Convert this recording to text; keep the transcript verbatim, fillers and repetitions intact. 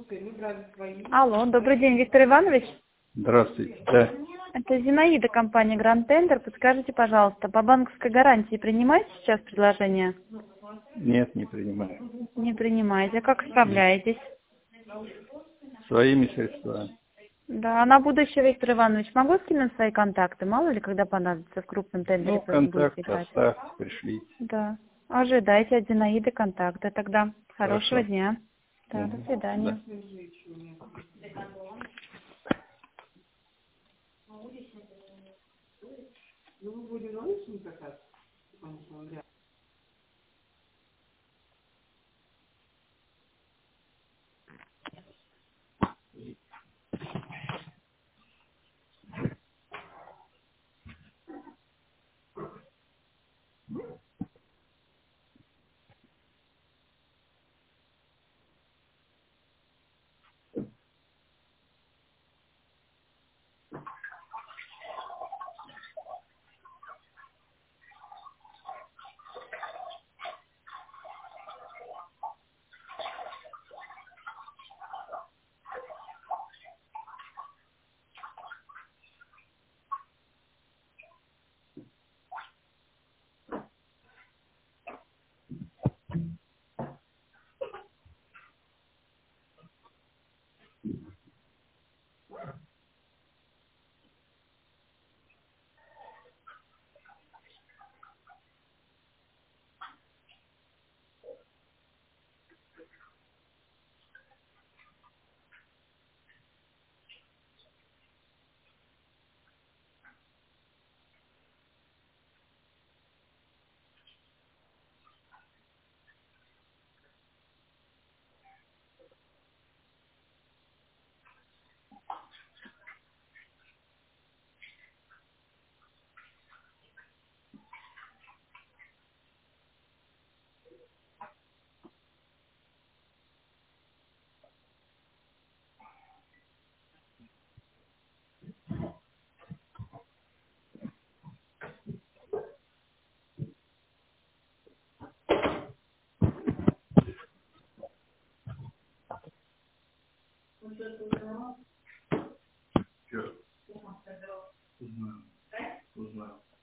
Алло, добрый день, Виктор Иванович. Здравствуйте, да. Это Зинаида, компания Grand Tender. Подскажите, пожалуйста, по банковской гарантии принимаете сейчас предложение? Нет, не принимаю. Не принимаете. А как справляетесь? Своими средствами. Да, а на будущее, Виктор Иванович, могу скинуть свои контакты? Мало ли, когда понадобится в крупном тендере Ну, контакт будете играть. оставьте, пришлите. Да. Ожидайте от Зинаиды контакты тогда. Хорошего Хорошо. дня. Да, Мгм. до свидания. Да.